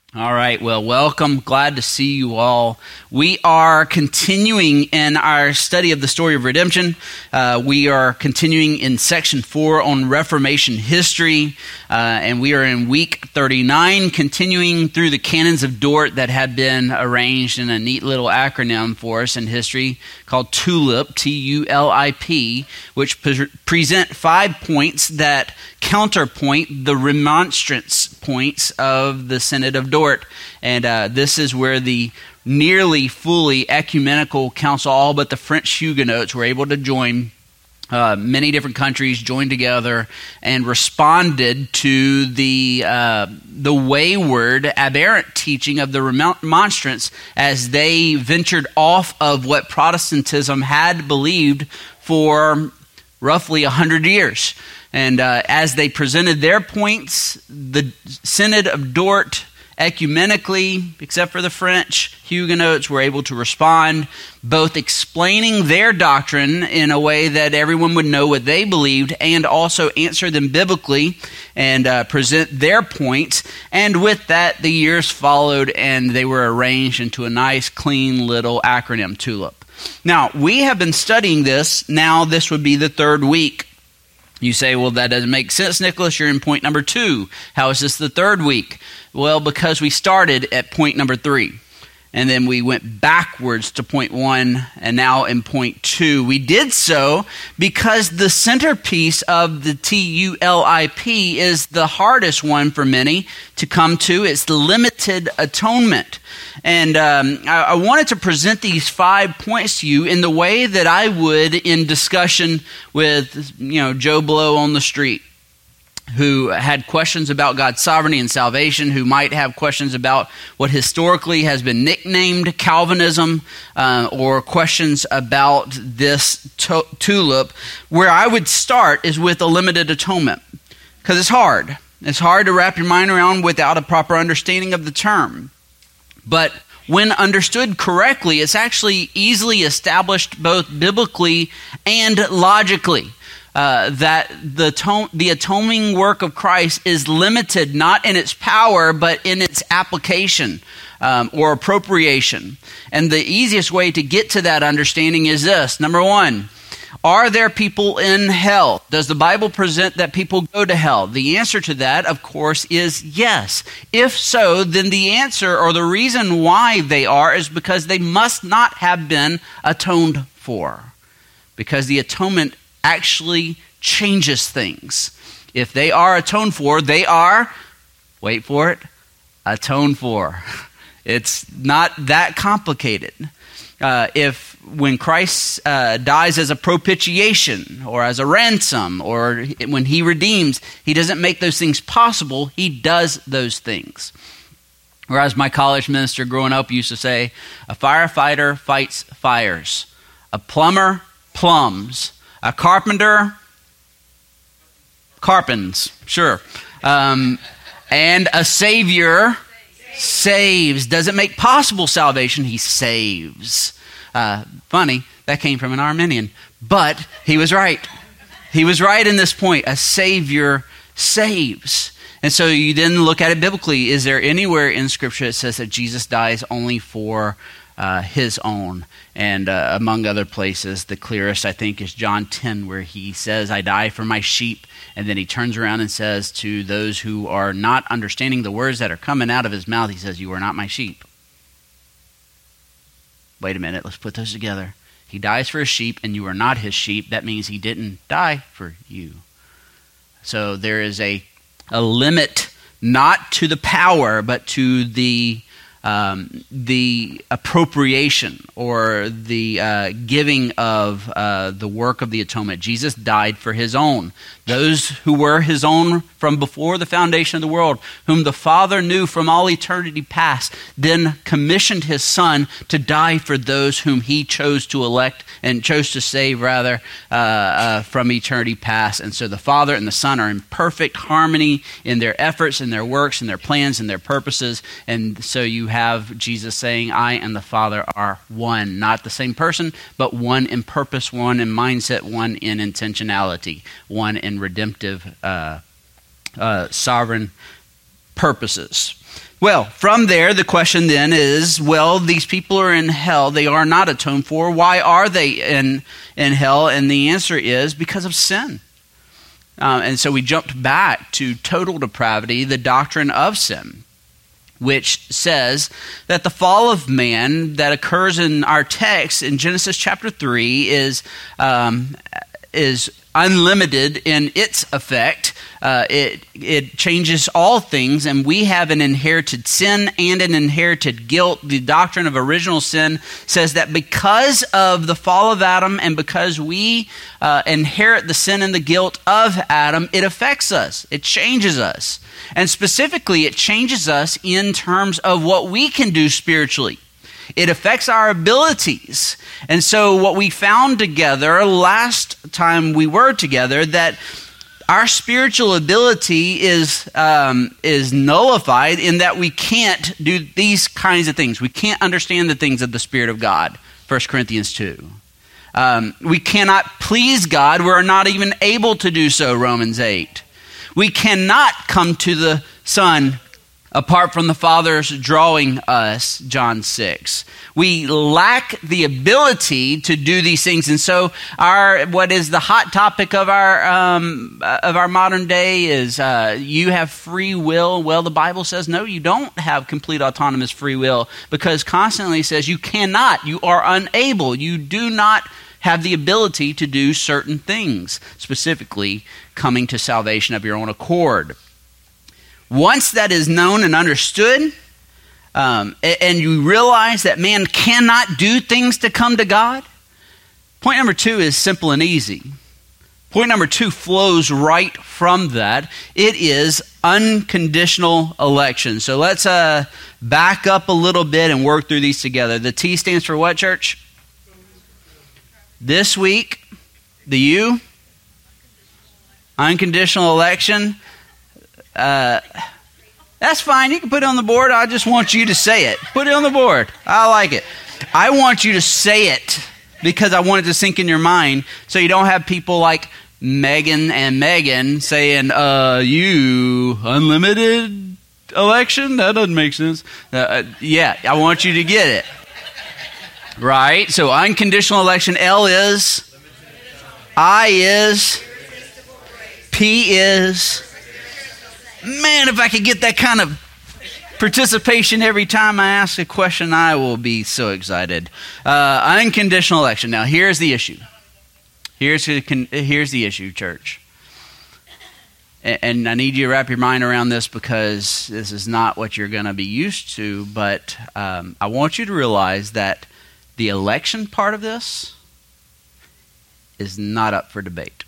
All right, well, welcome. Glad to see you all. We are continuing in our study of the story of redemption. We are continuing in section 4 on Reformation history, and we are in week 39, continuing through the canons of Dort that had been arranged in a neat little acronym for us in history called TULIP, T-U-L-I-P, which present 5 points that counterpoint the remonstrance points of the Synod of Dort. And this is where the nearly fully ecumenical council, all but the French Huguenots, were able to join. Many different countries joined together and responded to the wayward, aberrant teaching of the remonstrance as they ventured off of what Protestantism had believed for roughly 100 years. And as they presented their points, the Synod of Dort, ecumenically, except for the French Huguenots, were able to respond, both explaining their doctrine in a way that everyone would know what they believed, and also answer them biblically and present their points. And with that, the years followed, and they were arranged into a nice, clean little acronym, TULIP. Now, we have been studying this. Now, this would be the third week. You say, well, that doesn't make sense, Nicholas. You're in point number 2. How is this the third week? Well, because we started at point number 3. And then we went backwards to point 1 and now in point 2. We did so because the centerpiece of the TULIP is the hardest one for many to come to. It's the limited atonement. And I wanted to present these 5 points to you in the way that I would in discussion with, Joe Blow on the street, who had questions about God's sovereignty and salvation, who might have questions about what historically has been nicknamed Calvinism, or questions about this TULIP. Where I would start is with a limited atonement, because it's hard. It's hard to wrap your mind around without a proper understanding of the term. But when understood correctly, it's actually easily established both biblically and logically. That the atoning work of Christ is limited not in its power, but in its application or appropriation. And the easiest way to get to that understanding is this. Number 1, are there people in hell? Does the Bible present that people go to hell? The answer to that, of course, is yes. If so, then the answer or the reason why they are is because they must not have been atoned for. Because the atonement actually changes things. If they are atoned for, they are, wait for it, atoned for. It's not that complicated. When Christ dies as a propitiation or as a ransom or when he redeems, he doesn't make those things possible. He does those things. Or as my college minister growing up used to say, a firefighter fights fires. A plumber plumbs. A carpenter carpens, sure. And a savior saves. Doesn't make possible salvation, he saves. Funny, that came from an Arminian. But he was right. He was right in this point. A savior saves. And so you then look at it biblically. Is there anywhere in Scripture that says that Jesus dies only for his own? And among other places, the clearest, I think, is John 10, where he says, I die for my sheep. And then he turns around and says to those who are not understanding the words that are coming out of his mouth, he says, you are not my sheep. Wait a minute, let's put those together. He dies for his sheep, and you are not his sheep. That means he didn't die for you. So there is a limit, not to the power, but to the appropriation or the giving of the work of the atonement. Jesus died for his own. Those who were his own from before the foundation of the world, whom the Father knew from all eternity past, then commissioned his Son to die for those whom he chose to elect and chose to save, rather, from eternity past. And so the Father and the Son are in perfect harmony in their efforts and their works and their plans and their purposes. And so you have Jesus saying, I and the Father are one. Not the same person, but one in purpose, one in mindset, one in intentionality, one in redemptive sovereign purposes. Well, from there, the question then is, well, these people are in hell. They are not atoned for. Why are they in hell? And the answer is because of sin. And so we jumped back to total depravity, the doctrine of sin, which says that the fall of man that occurs in our text in Genesis chapter 3 is unlimited in its effect. It changes all things, and we have an inherited sin and an inherited guilt. The doctrine of original sin says that because of the fall of Adam and because we inherit the sin and the guilt of Adam, it affects us. It changes us. And specifically, it changes us in terms of what we can do spiritually. It affects our abilities. And so what we found together last time we were together, that our spiritual ability is nullified in that we can't do these kinds of things. We can't understand the things of the Spirit of God, 1 Corinthians 2. We cannot please God. We're not even able to do so, Romans 8. We cannot come to the Son apart from the Father's drawing us, John 6. We lack the ability to do these things. And so what is the hot topic of our modern day is you have free will. Well, the Bible says, no, you don't have complete autonomous free will, because constantly says you cannot, you are unable, you do not have the ability to do certain things, specifically coming to salvation of your own accord. Once that is known and understood, and you realize that man cannot do things to come to God, point number 2 is simple and easy. Point number 2 flows right from that. It is unconditional election. So let's back up a little bit and work through these together. The T stands for what, church? This week, the U? Unconditional election. That's fine. You can put it on the board. I just want you to say it. Put it on the board. I like it. I want you to say it because I want it to sink in your mind, so you don't have people like Megan and Megan saying, you unlimited election? That doesn't make sense. Yeah, I want you to get it. Right? So unconditional election. L is, I is, P is. Man, if I could get that kind of participation every time I ask a question, I will be so excited. Unconditional election. Now, here's the issue. Here's the issue, church. And I need you to wrap your mind around this because this is not what you're going to be used to, but I want you to realize that the election part of this is not up for debate.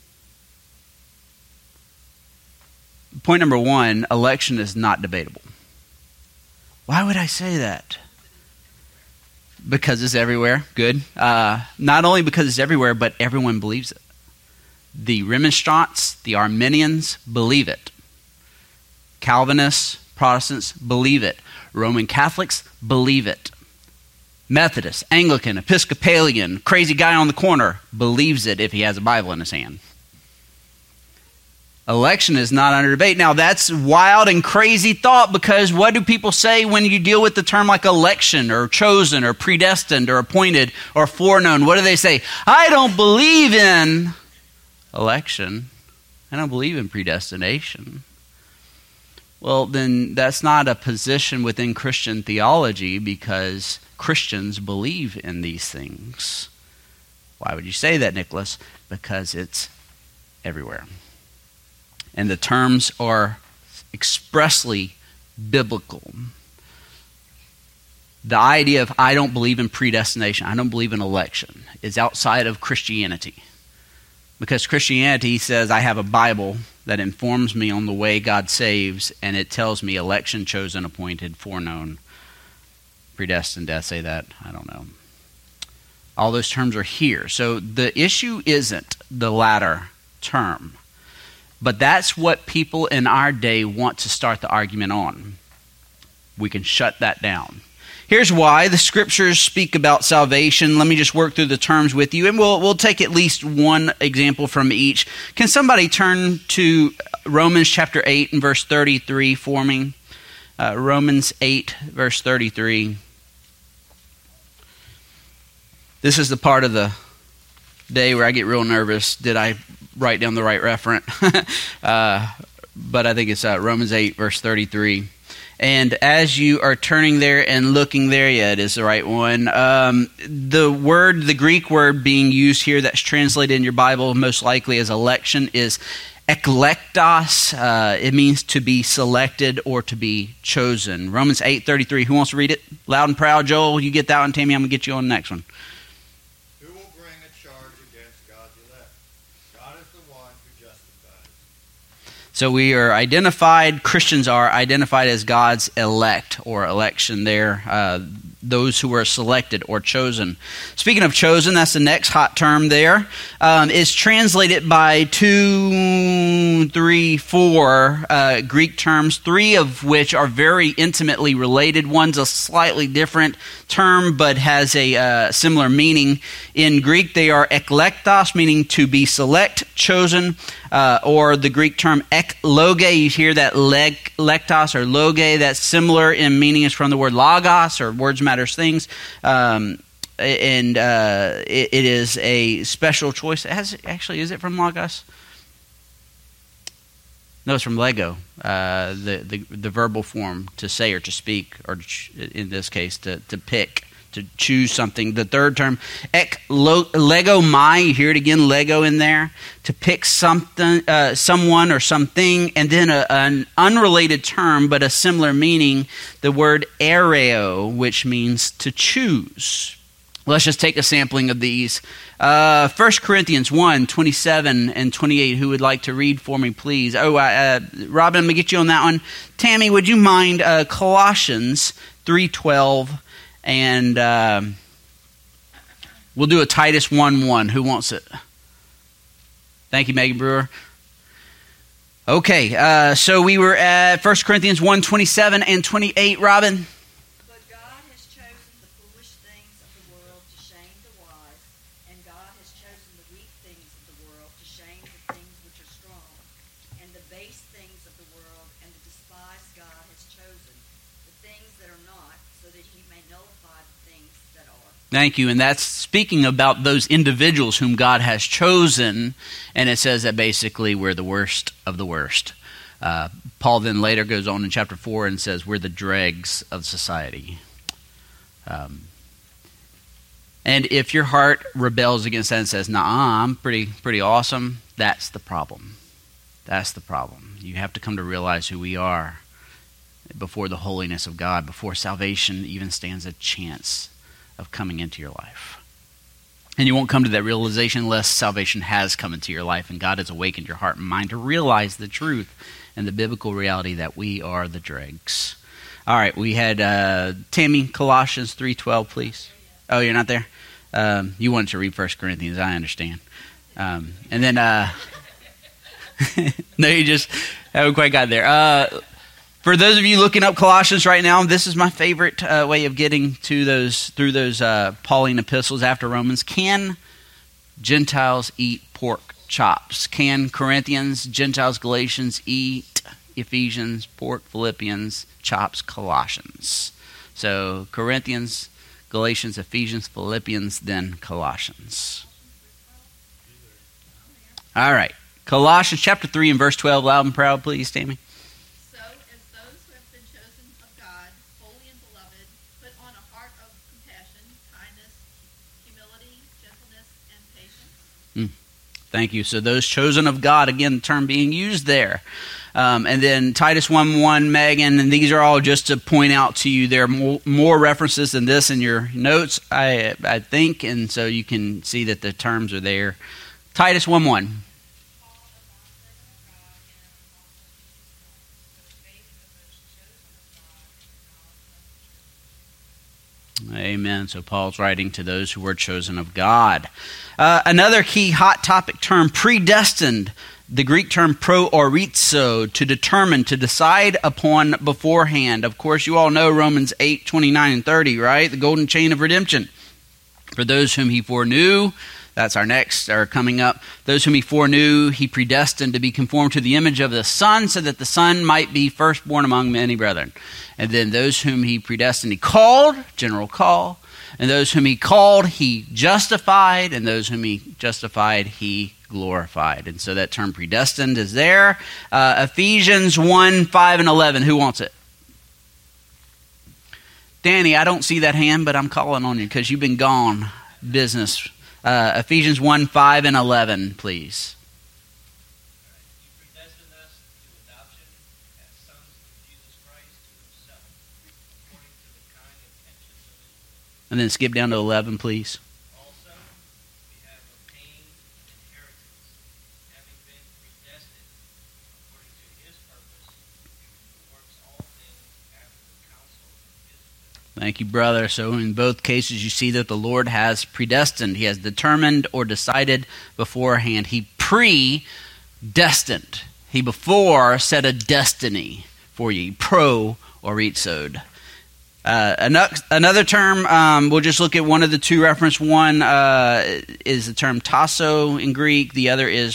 Point number 1, election is not debatable. Why would I say that? Because it's everywhere. Good. Not only because it's everywhere, but everyone believes it. The Remonstrants, the Arminians believe it. Calvinists, Protestants believe it. Roman Catholics believe it. Methodist, Anglican, Episcopalian, crazy guy on the corner believes it if he has a Bible in his hand. Election is not under debate. Now, that's wild and crazy thought, because what do people say when you deal with the term like election or chosen or predestined or appointed or foreknown? What do they say? I don't believe in election. I don't believe in predestination. Well, then that's not a position within Christian theology, because Christians believe in these things. Why would you say that, Nicholas? Because it's everywhere. And the terms are expressly biblical. The idea of I don't believe in predestination, I don't believe in election, is outside of Christianity. Because Christianity says I have a Bible that informs me on the way God saves, and it tells me election, chosen, appointed, foreknown, predestined. Did I say that? I don't know. All those terms are here. So the issue isn't the latter term. But that's what people in our day want to start the argument on. We can shut that down. Here's why. The scriptures speak about salvation. Let me just work through the terms with you, and we'll take at least one example from each. Can somebody turn to Romans chapter 8 and verse 33 for me? Romans 8, verse 33. This is the part of the day where I get real nervous. Did I write down the right referent? But I think it's Romans 8, verse 33. And as you are turning there and looking there, yeah, it is the right one. The Greek word being used here that's translated in your Bible most likely as election is eklektos. It means to be selected or to be chosen. Romans 8:33. Who wants to read it? Loud and proud. Joel, you get that one. Tammy, I'm going to get you on the next one. Who will bring a charge against God's elect? God is the one who justifies. So we are identified, Christians are identified as God's elect or election there, those who are selected or chosen. Speaking of chosen, that's the next hot term there. It's translated by 2, 3, 4 Greek terms, 3 of which are very intimately related. One's a slightly different term but has a similar meaning. In Greek, they are eklektos, meaning to be select, chosen, or the Greek term ekloge. You hear that lektos or loge, that's similar in meaning. Is from the word logos, or words matters things. It is a special choice. Is it from logos? No, it's from Lego, the verbal form to say or to speak, or in this case, to pick, to choose something. The third term, legomai, you hear it again, Lego in there, to pick something, someone or something, and then an unrelated term, but a similar meaning, the word ereo, which means to choose. Let's just take a sampling of these. 1 Corinthians 1, 27 and 28. Who would like to read for me, please? Robin, I'm going to get you on that one. Tammy, would you mind Colossians 3:12, and we'll do a Titus 1:1. Who wants it? Thank you, Megan Brewer. Okay, so we were at 1 Corinthians 1, 27 and 28. Robin? Thank you. And that's speaking about those individuals whom God has chosen. And it says that basically we're the worst of the worst. Paul then later goes on in chapter 4 and says we're the dregs of society. And if your heart rebels against that and says, nah, I'm pretty awesome, that's the problem. That's the problem. You have to come to realize who we are before the holiness of God, before salvation even stands a chance of coming into your life. And you won't come to that realization unless salvation has come into your life and God has awakened your heart and mind to realize the truth and the biblical reality that we are the dregs. All right, we had Tammy, Colossians 3:12, please. Oh, you're not there? You wanted to read 1 Corinthians, I understand. And then, no, you just haven't quite got there. For those of you looking up Colossians right now, this is my favorite way of getting to through those Pauline epistles after Romans. Can Gentiles eat pork chops? Can Corinthians, Gentiles, Galatians eat Ephesians, pork, Philippians, chops, Colossians? So Corinthians, Galatians, Ephesians, Philippians, then Colossians. All right. Colossians chapter 3 and verse 12. Loud and proud, please, Tammy. Thank you. So those chosen of God, again, the term being used there. And then Titus 1:1, Megan, and these are all just to point out to you, there are more references than this in your notes, I think, and so you can see that the terms are there. Titus 1:1. Amen. So Paul's writing to those who were chosen of God. Another key hot topic term, predestined. The Greek term proorizo, to determine, to decide upon beforehand. Of course, you all know Romans 8:29 and 30, right? The golden chain of redemption. For those whom he foreknew, That's our next, or coming up. Those whom he foreknew, he predestined to be conformed to the image of the Son, so that the Son might be firstborn among many brethren. And then those whom he predestined, he called, general call. And those whom he called, he justified. And those whom he justified, he glorified. And so that term predestined is there. Ephesians 1, 5, and 11. Who wants it? Danny, I don't see that hand, but I'm calling on you because you've been gone. Business. Ephesians 1, 5, and 11, please. He predestined us to adoption as sons through Jesus Christ to himself, according to the kind intentions of his will. And then skip down to 11, please. Also, we have obtained an inheritance, having been predestined according to his purpose, who works all things after the counsel of his will. Thank you, brother. So in both cases, you see that the Lord has predestined. He has determined or decided beforehand. He predestined. He before set a destiny for you. Pro or itoed. Another term, we'll just look at one of the two reference. One is the term tasso in Greek. The other is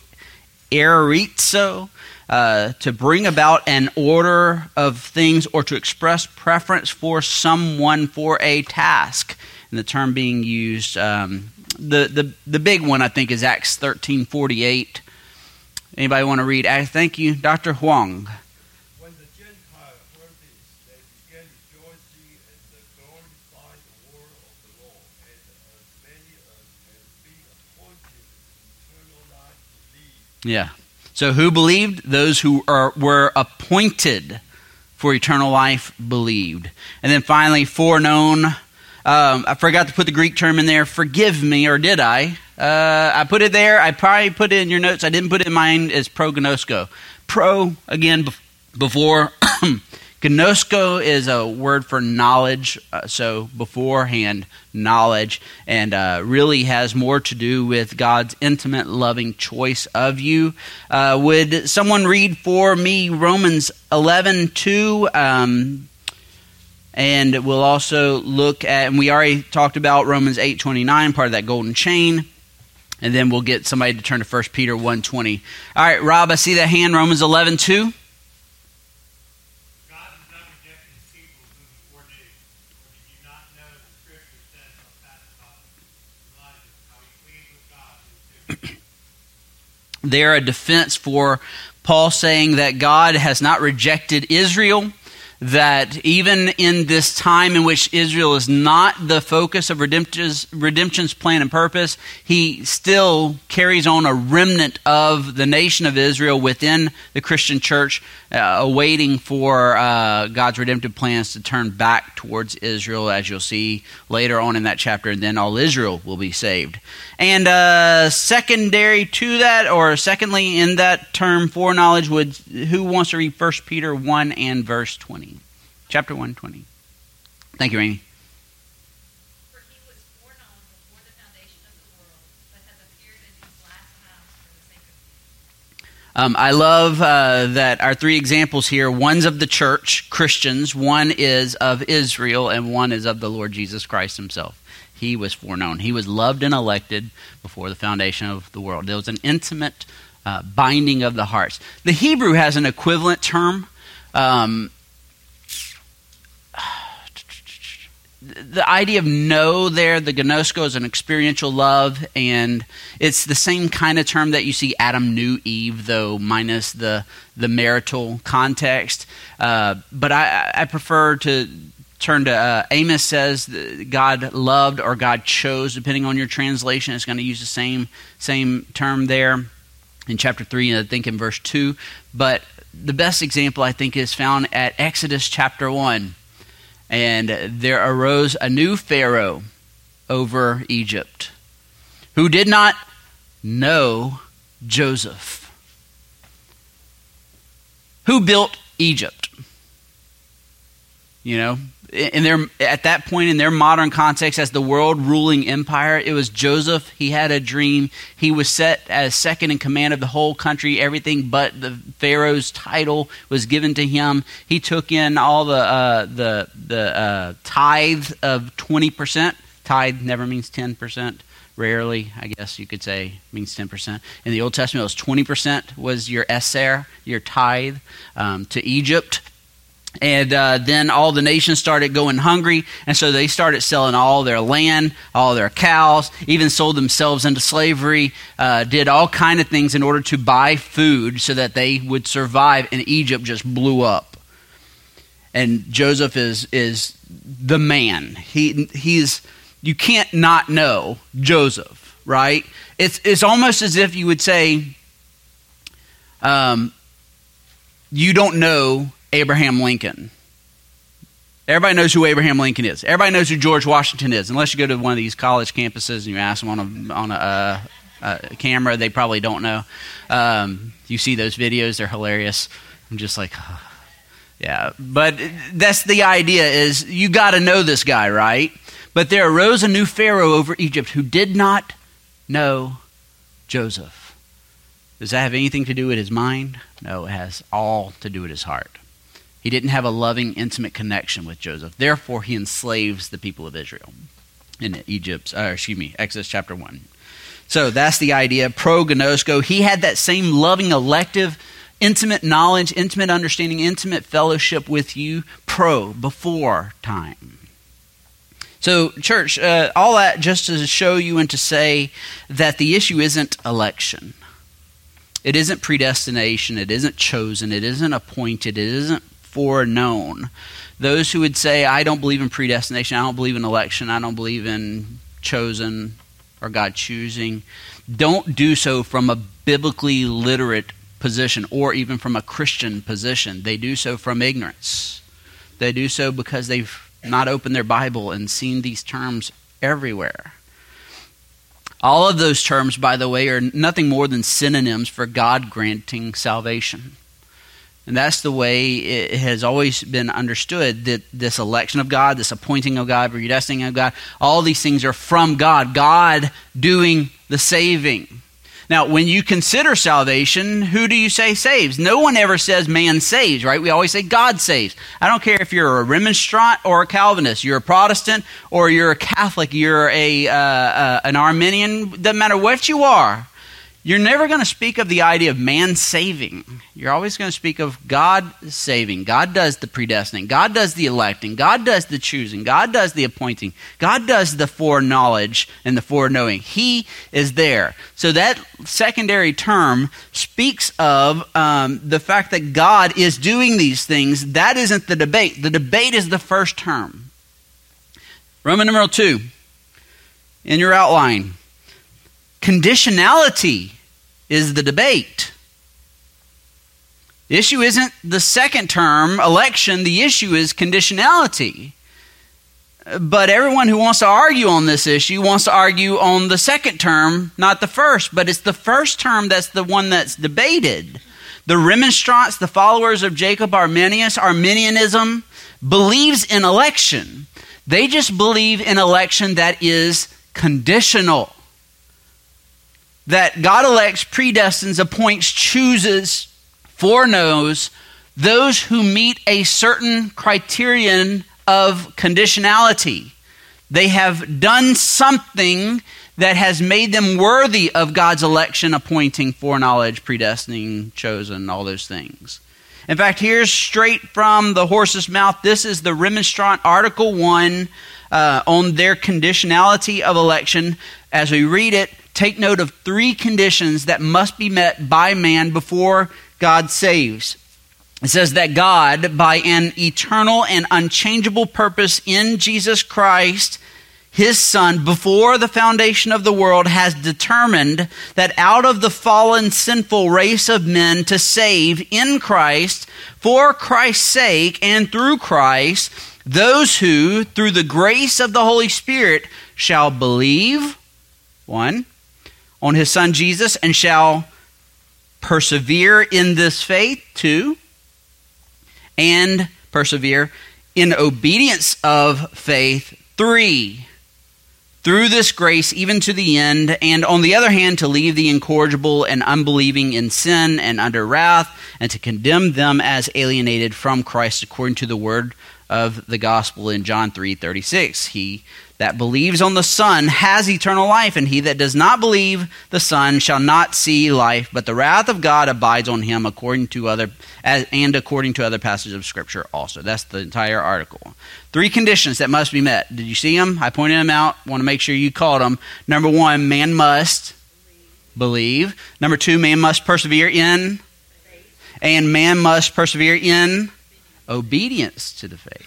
proerizo. To bring about an order of things or to express preference for someone for a task. And the term being used, the big one I think is Acts 13:48. Anybody want to read? Thank you, Dr. Huang. When the Gentiles heard this, they began rejoicing and glorified the word of the Lord, and as many as had been appointed eternal life believed. Yeah. So who believed? Those who were appointed for eternal life believed. And then finally, foreknown. I forgot to put the Greek term in there. Forgive me, or did I? I put it there. I probably put it in your notes. I didn't put it in mine as prognosko. Pro, again, before. Gnosko is a word for knowledge, so beforehand knowledge, and really has more to do with God's intimate, loving choice of you. Would someone read for me Romans 11:2? And we'll also look at, and we already talked about Romans 8:29, part of that golden chain. And then we'll get somebody to turn to 1 Peter 1:20. All right, Rob, I see that hand, Romans 11:2. They're a defense for Paul saying that God has not rejected Israel, that even in this time in which Israel is not the focus of redemption's plan and purpose, he still carries on a remnant of the nation of Israel within the Christian church, awaiting for God's redemptive plans to turn back towards Israel, as you'll see later on in that chapter, and then all Israel will be saved. And secondary to that, or secondly in that term, foreknowledge, who wants to read 1 Peter 1 and verse 20? Chapter 1:20. Thank you, Amy. For he was foreknown before the foundation of the world, but has appeared in these last times for the sake of you. I love that our three examples here, one's of the church, Christians, one is of Israel, and one is of the Lord Jesus Christ himself. He was foreknown. He was loved and elected before the foundation of the world. There was an intimate binding of the hearts. The Hebrew has an equivalent term. The idea of know there, the gnosko, is an experiential love, and it's the same kind of term that you see Adam knew Eve, though minus the marital context. But I prefer to turn to Amos says that God loved or God chose, depending on your translation. It's going to use the same term there in chapter 3, and I think in verse 2. But the best example, I think, is found at Exodus chapter 1. And there arose a new Pharaoh over Egypt who did not know Joseph. Who built Egypt? You know, at that point in their modern context as the world ruling empire, it was Joseph. He had a dream. He was set as second in command of the whole country. Everything but the Pharaoh's title was given to him. He took in all the tithe of 20%. Tithe never means 10%. rarely, I guess you could say, means 10%. In the Old Testament, it was 20% was your eser, your tithe, to Egypt. And then all the nations started going hungry, and so they started selling all their land, all their cows, even sold themselves into slavery, did all kind of things in order to buy food so that they would survive, and Egypt just blew up. And Joseph is the man. He's you can't not know Joseph, right? It's almost as if you would say, you don't know Abraham Lincoln. Everybody knows who Abraham Lincoln is. Everybody knows who George Washington is. Unless you go to one of these college campuses and you ask them on a camera, they probably don't know. You see those videos, they're hilarious. I'm just like, oh. Yeah. But that's the idea, is you got to know this guy, right? But there arose a new Pharaoh over Egypt who did not know Joseph. Does that have anything to do with his mind? No, it has all to do with his heart. He didn't have a loving, intimate connection with Joseph. Therefore, he enslaves the people of Israel in Exodus chapter 1. So that's the idea. Prognosko. He had that same loving, elective, intimate knowledge, intimate understanding, intimate fellowship with you, before time. So, church, all that just to show you and to say that the issue isn't election. It isn't predestination. It isn't chosen. It isn't appointed. It isn't foreknown. Those who would say, I don't believe in predestination, I don't believe in election, I don't believe in chosen or God choosing, don't do so from a biblically literate position or even from a Christian position. They do so from ignorance. They do so because they've not opened their Bible and seen these terms everywhere. All of those terms, by the way, are nothing more than synonyms for God granting salvation. And that's the way it has always been understood, that this election of God, this appointing of God, predestining of God, all these things are from God, God doing the saving. Now, when you consider salvation, who do you say saves? No one ever says man saves, right? We always say God saves. I don't care if you're a Remonstrant or a Calvinist, you're a Protestant or you're a Catholic, you're an Arminian, doesn't matter what you are. You're never going to speak of the idea of man saving. You're always going to speak of God saving. God does the predestining. God does the electing. God does the choosing. God does the appointing. God does the foreknowledge and the foreknowing. He is there. So that secondary term speaks of the fact that God is doing these things. That isn't the debate. The debate is the first term. Roman numeral 2, in your outline. Conditionality is the debate. The issue isn't the second term, election. The issue is conditionality. But everyone who wants to argue on this issue wants to argue on the second term, not the first. But it's the first term that's the one that's debated. The Remonstrants, the followers of Jacob Arminius, Arminianism, believes in election. They just believe in election that is conditional. That God elects, predestines, appoints, chooses, foreknows those who meet a certain criterion of conditionality. They have done something that has made them worthy of God's election, appointing, foreknowledge, predestining, chosen, all those things. In fact, here's straight from the horse's mouth. This is the Remonstrant Article 1 on their conditionality of election. As we read it, take note of 3 conditions that must be met by man before God saves. It says that God, by an eternal and unchangeable purpose in Jesus Christ, His Son, before the foundation of the world, has determined that out of the fallen, sinful race of men to save in Christ, for Christ's sake and through Christ, those who, through the grace of the Holy Spirit, shall believe, 1, on His Son Jesus, and shall persevere in this faith, 2, and persevere in obedience of faith, 3, through this grace even to the end, and on the other hand, to leave the incorrigible and unbelieving in sin and under wrath, and to condemn them as alienated from Christ according to the word of the gospel in John 3:36. He that believes on the Son has eternal life, and he that does not believe the Son shall not see life, but the wrath of God abides on him, according to other passages of Scripture also. That's the entire article. 3 conditions that must be met. Did you see them? I pointed them out. Want to make sure you caught them. Number 1, man must believe. Number 2, man must persevere in. And man must persevere in obedience to the faith.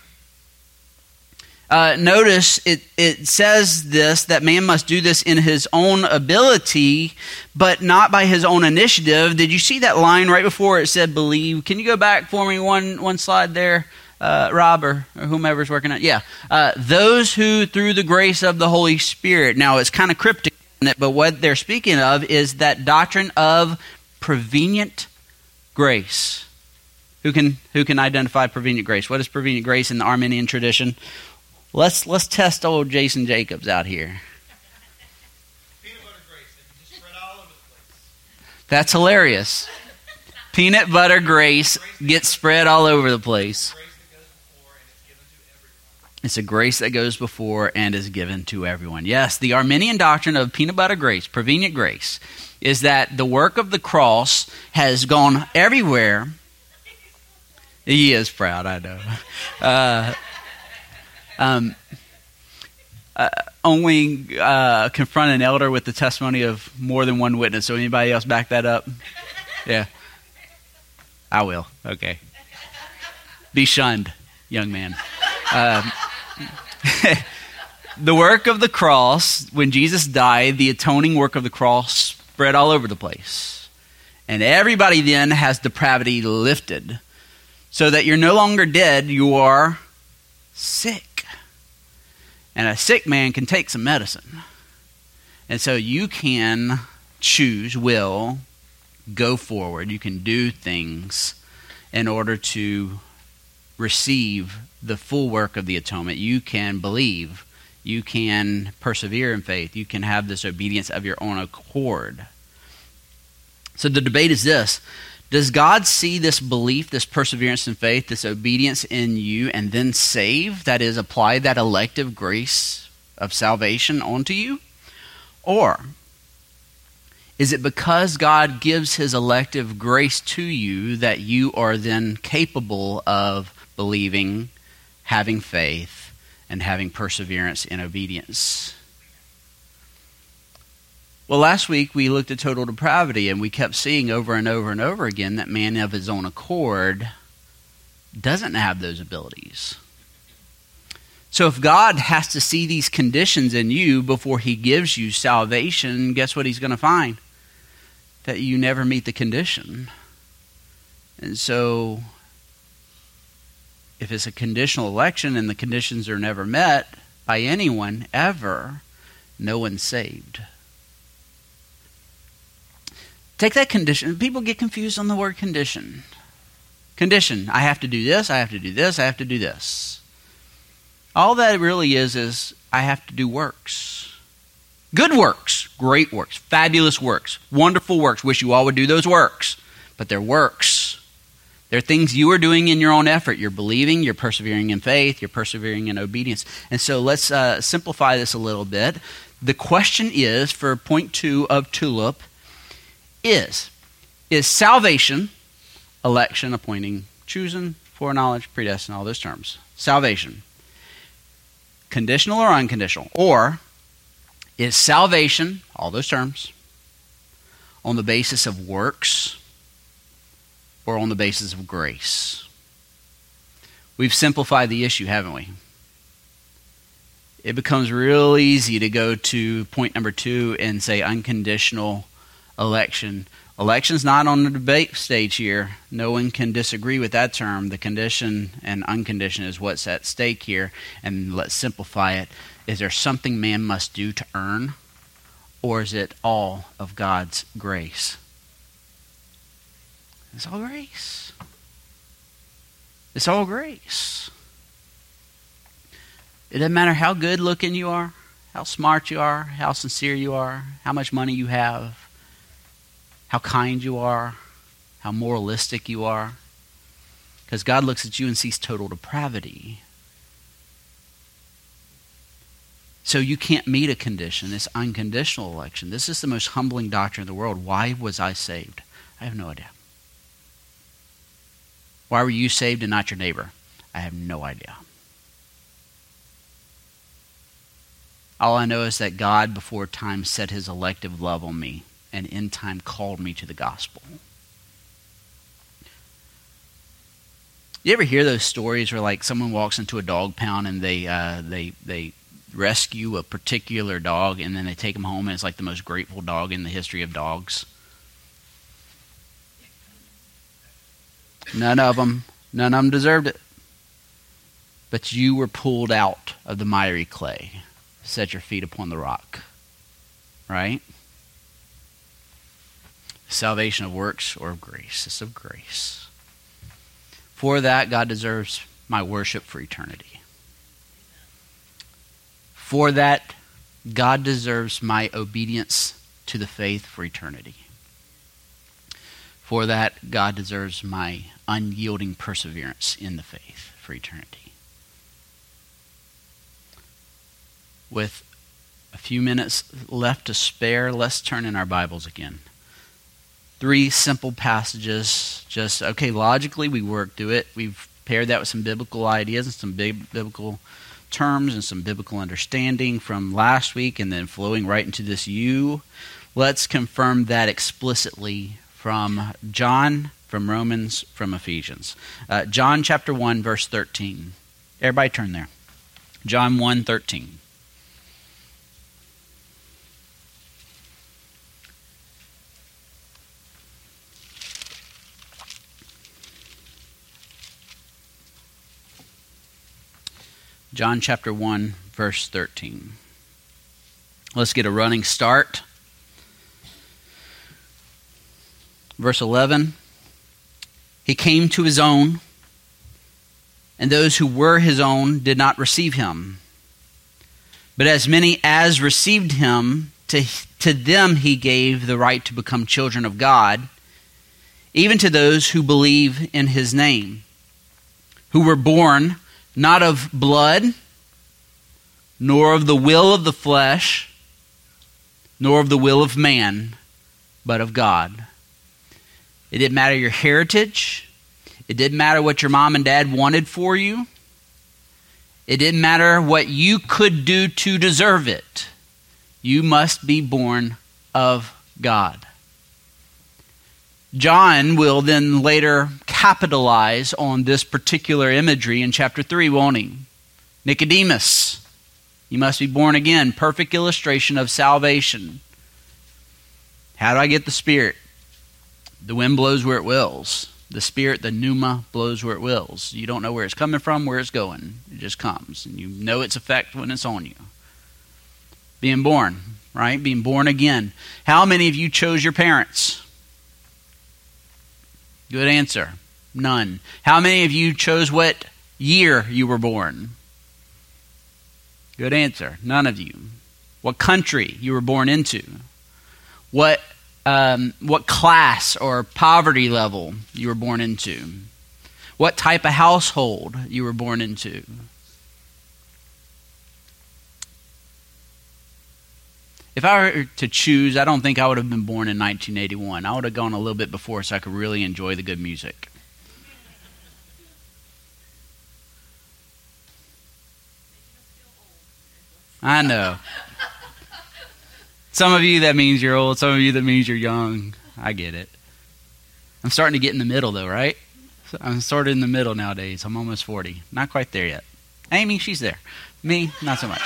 Notice it says this, that man must do this in his own ability, but not by his own initiative. Did you see that line right before it said believe? Can you go back for me one slide there, Rob, or whomever's working on it? Yeah. Those who through the grace of the Holy Spirit. Now, it's kind of cryptic, isn't it? But what they're speaking of is that doctrine of prevenient grace. Who can identify prevenient grace? What is prevenient grace in the Arminian tradition? Let's test old Jason Jacobs out here. Peanut butter grace that you just spread all over the place. That's hilarious. Peanut butter grace gets spread all over the place. It's a grace that goes before and is given to everyone. Yes, the Arminian doctrine of peanut butter grace, prevenient grace, is that the work of the cross has gone everywhere. He is proud, I know. Only confront an elder with the testimony of more than one witness. So anybody else back that up? Yeah. I will. Okay. Be shunned, young man. The work of the cross, when Jesus died, the atoning work of the cross spread all over the place. And everybody then has depravity lifted. So that you're no longer dead, you are sick. And a sick man can take some medicine. And so you can will go forward. You can do things in order to receive the full work of the atonement. You can believe. You can persevere in faith. You can have this obedience of your own accord. So the debate is this. Does God see this belief, this perseverance in faith, this obedience in you, and then save? That is, apply that elective grace of salvation onto you? Or is it because God gives his elective grace to you that you are then capable of believing, having faith, and having perseverance in obedience? Well, last week we looked at total depravity, and we kept seeing over and over and over again that man of his own accord doesn't have those abilities. So if God has to see these conditions in you before he gives you salvation, guess what he's going to find? That you never meet the condition. And so if it's a conditional election and the conditions are never met by anyone ever, no one's saved. Take that condition. People get confused on the word condition. Condition. I have to do this, I have to do this, I have to do this. All that really is I have to do works. Good works, great works, fabulous works, wonderful works. Wish you all would do those works. But they're works. They're things you are doing in your own effort. You're believing, you're persevering in faith, you're persevering in obedience. And so let's simplify this a little bit. The question is, for point 2 of TULIP, is salvation, election, appointing, choosing, foreknowledge, predestined, all those terms. Salvation. Conditional or unconditional? Or is salvation, all those terms, on the basis of works or on the basis of grace? We've simplified the issue, haven't we? It becomes real easy to go to point number 2 and say unconditional election. Election's not on the debate stage here. No one can disagree with that term. The condition and unconditioned is what's at stake here. And let's simplify it. Is there something man must do to earn? Or is it all of God's grace? It's all grace. It's all grace. It doesn't matter how good looking you are, how smart you are, how sincere you are, how much money you have, how kind you are, how moralistic you are. Because God looks at you and sees total depravity. So you can't meet a condition. It's unconditional election. This is the most humbling doctrine in the world. Why was I saved? I have no idea. Why were you saved and not your neighbor? I have no idea. All I know is that God before time set his elective love on me and in time called me to the gospel. You ever hear those stories where like someone walks into a dog pound and they rescue a particular dog and then they take him home and it's like the most grateful dog in the history of dogs? None of them deserved it. But you were pulled out of the miry clay. Set your feet upon the rock. Right? Salvation of works or of grace. It's of grace. For that, God deserves my worship for eternity. For that, God deserves my obedience to the faith for eternity. For that, God deserves my unyielding perseverance in the faith for eternity. With a few minutes left to spare, let's turn in our Bibles again. 3 simple passages. Just, okay, logically we worked through it. We've paired that with some biblical ideas and some biblical terms and some biblical understanding from last week and then flowing right into this you. Let's confirm that explicitly from John, from Romans, from Ephesians. John chapter 1, verse 13. Everybody turn there. John 1:13. John chapter 1, verse 13. Let's get a running start. Verse 11. He came to his own, and those who were his own did not receive him. But as many as received him, to them he gave the right to become children of God, even to those who believe in his name, who were born not of blood, nor of the will of the flesh, nor of the will of man, but of God. It didn't matter your heritage. It didn't matter what your mom and dad wanted for you. It didn't matter what you could do to deserve it. You must be born of God. John will then later capitalize on this particular imagery in chapter 3, won't he? Nicodemus, you must be born again. Perfect illustration of salvation. How do I get the Spirit? The wind blows where it wills. The Spirit, the pneuma, blows where it wills. You don't know where it's coming from, where it's going. It just comes. And you know its effect when it's on you. Being born, right? Being born again. How many of you chose your parents? Good answer. None. How many of you chose what year you were born? Good answer. None of you. What country you were born into? What class or poverty level you were born into? What type of household you were born into? If I were to choose, I don't think I would have been born in 1981. I would have gone a little bit before so I could really enjoy the good music. I know. Some of you, that means you're old. Some of you, that means you're young. I get it. I'm starting to get in the middle, though, right? I'm sort of in the middle nowadays. I'm almost 40. Not quite there yet. Amy, she's there. Me, not so much.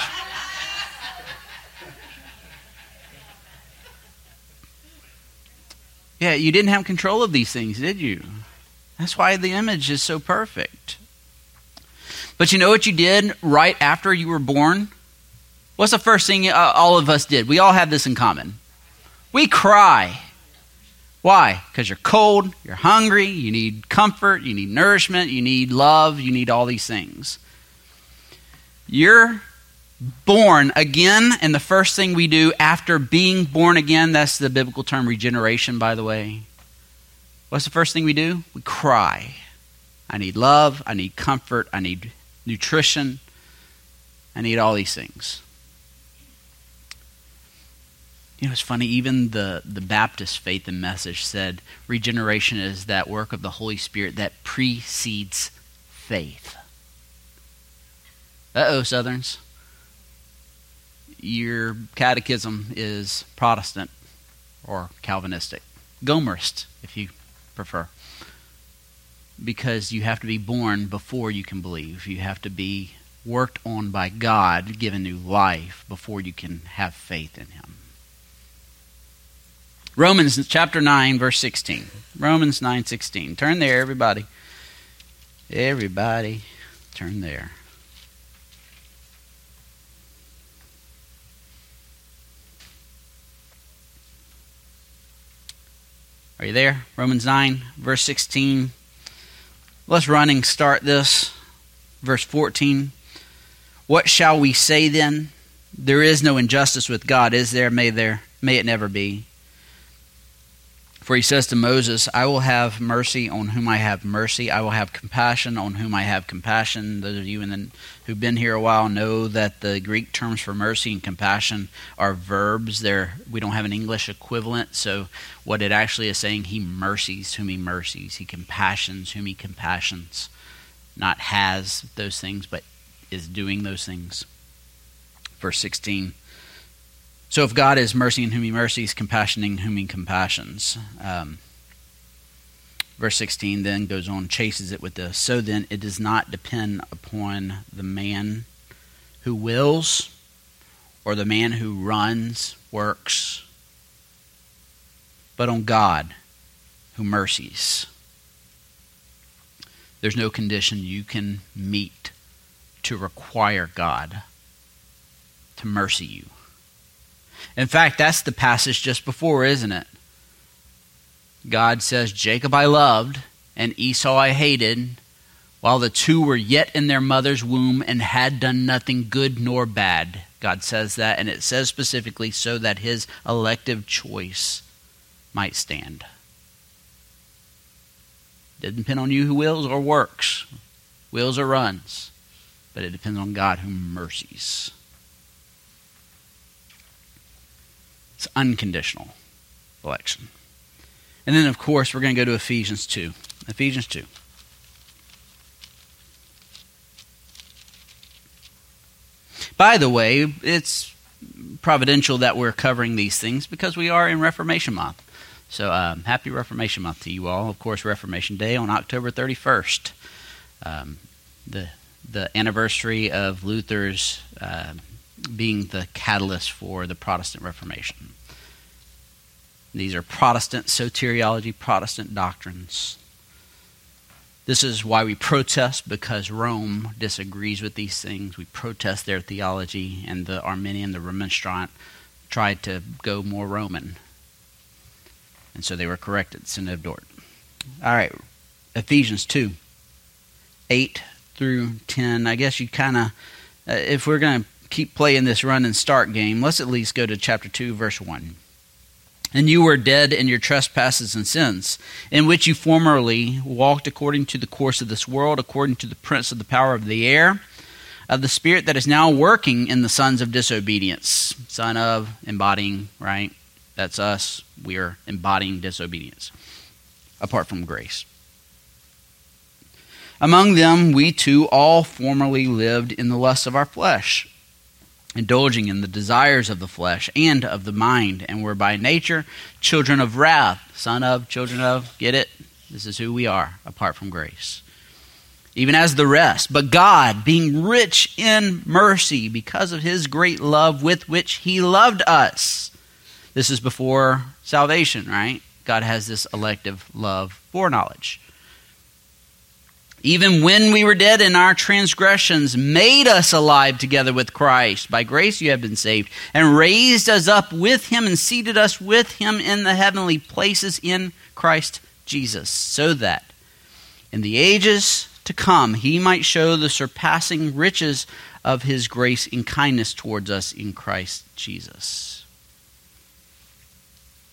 Yeah, you didn't have control of these things, did you? That's why the image is so perfect. But you know what you did right after you were born? What's the first thing all of us did? We all have this in common. We cry. Why? Because you're cold, you're hungry, you need comfort, you need nourishment, you need love, you need all these things. You're born again, and the first thing we do after being born again, that's the biblical term regeneration, by the way. What's the first thing we do? We cry. I need love. I need comfort. I need nutrition. I need all these things. You know, it's funny, even the Baptist Faith and Message said regeneration is that work of the Holy Spirit that precedes faith. Uh-oh, Southerns. Your catechism is Protestant or Calvinistic. Gomerist, if you prefer. Because you have to be born before you can believe. You have to be worked on by God, given new life, before you can have faith in Him. Romans chapter 9, verse 16. Romans 9:16. Turn there, everybody. Everybody, turn there. Are you there? Romans 9, verse 16. Let's running start this. Verse 14. What shall we say then? There is no injustice with God, is there? May it never be. For he says to Moses, I will have mercy on whom I have mercy. I will have compassion on whom I have compassion. Those of you who've been here a while know that the Greek terms for mercy and compassion are verbs. We don't have an English equivalent. So what it actually is saying, he mercies whom he mercies. He compassions whom he compassions. Not has those things, but is doing those things. Verse 16. So if God is mercying whom he mercies, compassioning whom he compassions. Verse 16 then goes on, chases it with this. So then it does not depend upon the man who wills or the man who runs, works, but on God who mercies. There's no condition you can meet to require God to mercy you. In fact, that's the passage just before, isn't it? God says, Jacob I loved, and Esau I hated, while the two were yet in their mother's womb and had done nothing good nor bad. God says that, and it says specifically so that his elective choice might stand. Doesn't depend on you who wills or works, wills or runs, but it depends on God who mercies. It's unconditional election. And then, of course, we're going to go to Ephesians 2. Ephesians 2. By the way, it's providential that we're covering these things because we are in Reformation Month. So happy Reformation Month to you all. Of course, Reformation Day on October 31st. The anniversary of Luther's being the catalyst for the Protestant Reformation. These are Protestant soteriology, Protestant doctrines. This is why we protest, because Rome disagrees with these things. We protest their theology, and the Arminian, the Remonstrant, tried to go more Roman. And so they were corrected, Synod of Dort. All right, Ephesians 2, 8 through 10. I guess you kind of, if we're going to keep playing this run and start game, let's at least go to chapter 2, verse 1. And you were dead in your trespasses and sins, in which you formerly walked according to the course of this world, according to the prince of the power of the air, of the spirit that is now working in the sons of disobedience. Son of, embodying, right? That's us. We are embodying disobedience, apart from grace. Among them, we too all formerly lived in the lusts of our flesh, indulging in the desires of the flesh and of the mind, and were by nature children of wrath, son of, children of, get it? This is who we are, apart from grace. Even as the rest. But God, being rich in mercy, because of his great love with which he loved us. This is before salvation, right? God has this elective love, foreknowledge. Even when we were dead in our transgressions, made us alive together with Christ. By grace you have been saved, and raised us up with him and seated us with him in the heavenly places in Christ Jesus, so that in the ages to come he might show the surpassing riches of his grace and kindness towards us in Christ Jesus.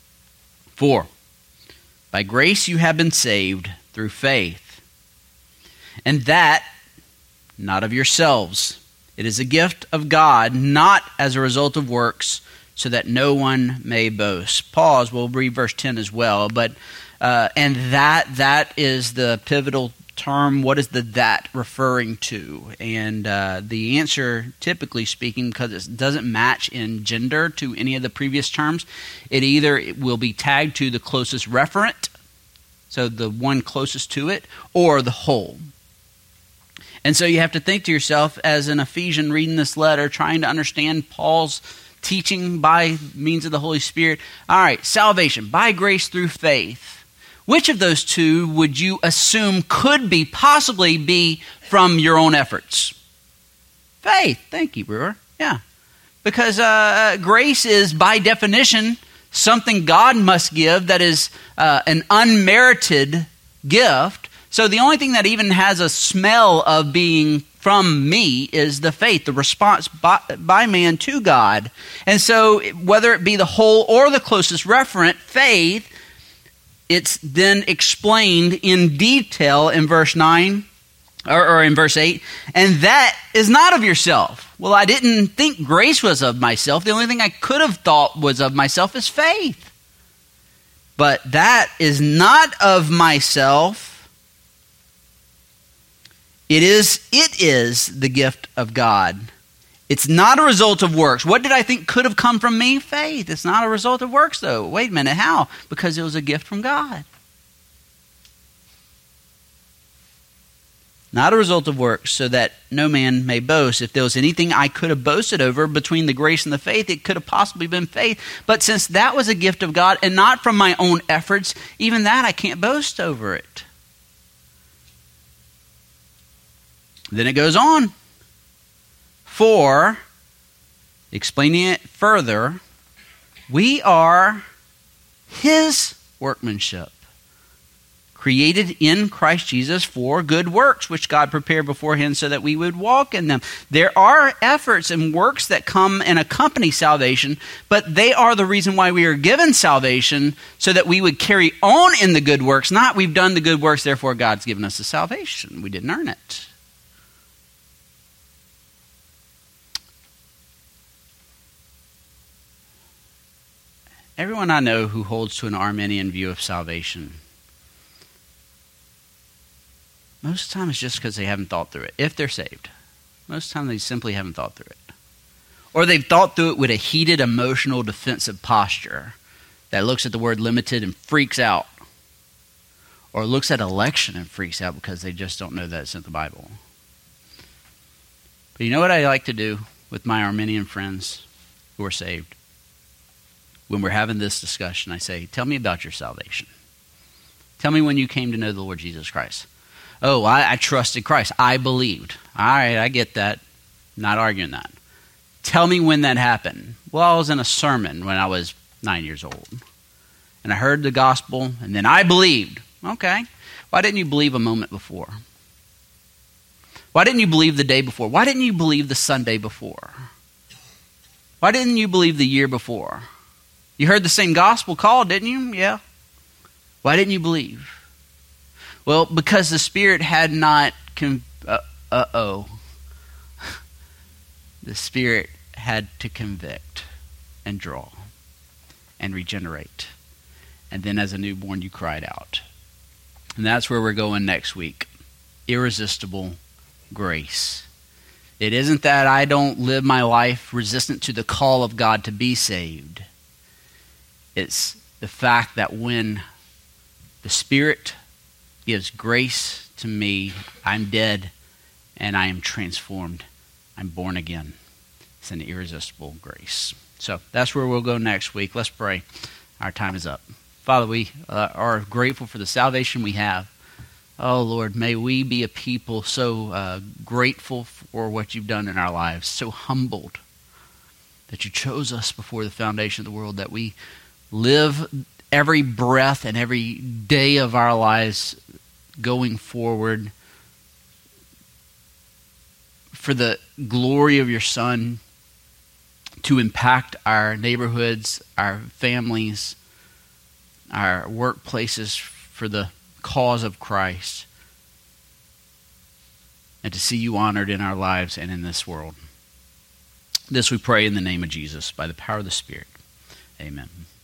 4. By grace you have been saved through faith. And that, not of yourselves. It is a gift of God, not as a result of works, so that no one may boast. Pause, we'll read verse 10 as well. But and that is the pivotal term. What is the that referring to? And the answer, typically speaking, because it doesn't match in gender to any of the previous terms, it will be tagged to the closest referent, so the one closest to it, or the whole. And so you have to think to yourself, as an Ephesian reading this letter, trying to understand Paul's teaching by means of the Holy Spirit. All right, salvation by grace through faith. Which of those two would you assume could possibly be from your own efforts? Faith. Thank you, Brewer. Yeah. Because grace is, by definition, something God must give that is an unmerited gift. So the only thing that even has a smell of being from me is the faith, the response by man to God. And so whether it be the whole or the closest referent, faith, it's then explained in detail in verse 9 or in verse 8. And that is not of yourself. Well, I didn't think grace was of myself. The only thing I could have thought was of myself is faith. But that is not of myself. It is the gift of God. It's not a result of works. What did I think could have come from me? Faith. It's not a result of works, though. Wait a minute, how? Because it was a gift from God. Not a result of works, so that no man may boast. If there was anything I could have boasted over between the grace and the faith, it could have possibly been faith. But since that was a gift of God and not from my own efforts, even that I can't boast over it. Then it goes on. For, explaining it further, we are His workmanship, created in Christ Jesus for good works, which God prepared beforehand so that we would walk in them. There are efforts and works that come and accompany salvation, but they are the reason why we are given salvation, so that we would carry on in the good works, not we've done the good works, therefore God's given us the salvation. We didn't earn it. Everyone I know who holds to an Arminian view of salvation, most of the time it's just because they haven't thought through it, if they're saved. Most of the time they simply haven't thought through it. Or they've thought through it with a heated, emotional, defensive posture that looks at the word limited and freaks out. Or looks at election and freaks out because they just don't know that it's in the Bible. But you know what I like to do with my Arminian friends who are saved? When we're having this discussion, I say, tell me about your salvation. Tell me when you came to know the Lord Jesus Christ. Oh, I trusted Christ. I believed. All right, I get that. Not arguing that. Tell me when that happened. Well, I was in a sermon when I was 9 years old. And I heard the gospel, and then I believed. Okay. Why didn't you believe a moment before? Why didn't you believe the day before? Why didn't you believe the Sunday before? Why didn't you believe the year before? You heard the same gospel call, didn't you? Yeah. Why didn't you believe? Well, because the Spirit had not... The Spirit had to convict and draw and regenerate. And then as a newborn, you cried out. And that's where we're going next week. Irresistible grace. It isn't that I don't live my life resistant to the call of God to be saved. It's the fact that when the Spirit gives grace to me, I'm dead and I am transformed. I'm born again. It's an irresistible grace. So that's where we'll go next week. Let's pray. Our time is up. Father, we are grateful for the salvation we have. Oh, Lord, may we be a people so grateful for what you've done in our lives, so humbled that you chose us before the foundation of the world, that we live every breath and every day of our lives going forward for the glory of your Son, to impact our neighborhoods, our families, our workplaces for the cause of Christ. and to see you honored in our lives and in this world. This we pray in the name of Jesus, by the power of the Spirit. Amen.